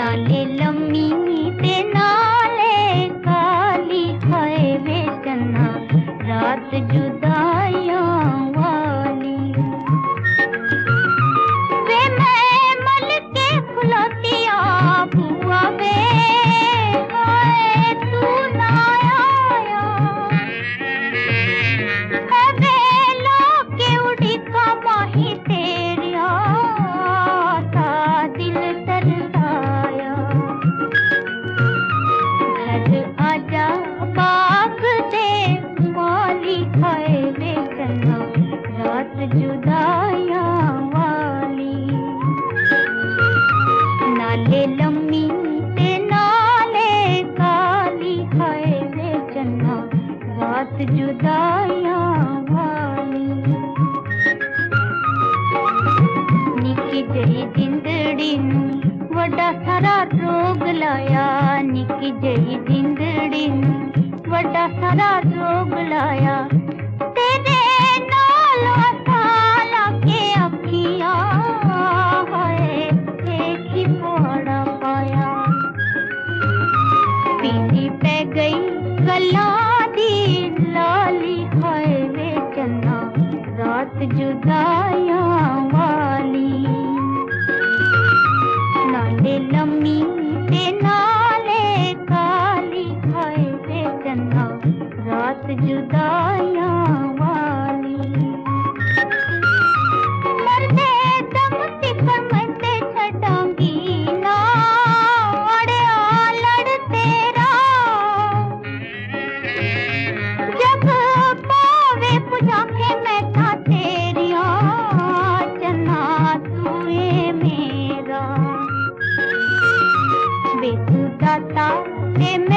नाले लम्मी ते नाले काली खाए वे चन्ना रात जुदाइयां वाली। वे मैं मल के खुलतिया बुआ वे हाय तू ना आया। वे लोके उड़ी का माही तेरिया ता दिल तरसाया। घर आजा बाग दे माली खाए वे चन्ना रात जुदाइयां वाली। नाले लम्मी ते नाले काली खाए वे चन्ना रात जुदाइयां वाली। निकी जही जिंदड़ी नू वड्डा सारा रोग लाया। निकी जही जिंदड़ी नू वड्डा सारा रोग लाया। तेरे नाल साला के अखियां हाय एक ही पौड़ा पाया। पीली पै गई गल्लां दी लाली हाय वे चन्ना रात जुदाइयां वाली। नाले लम्मी ते नाले काली खाए वे चन्ना रात जुदाइयां वाली। मरदे दम तिकर मरते छटांगी ना अड़िया लड़ तेरा। जब पावे पुजा के मैं था तेरिया चन्ना तू है मेरा। बेसुदा ता